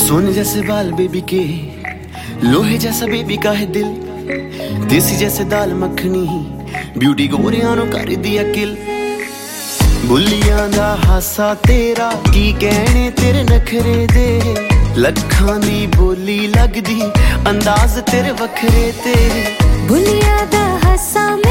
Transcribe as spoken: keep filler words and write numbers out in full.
सोने जैसे बाल बेबी के, लोहे जैसा बेबी का है दिल, देसी जैसे दाल मखनी, ब्यूटी गोरियां नु कर दिया किल। बुलियां दा हासा तेरा की कहने तेरे नखरे दे, लखां दी बोली लगदी अंदाज तेरे वखरे ते। बुलियां दा हासा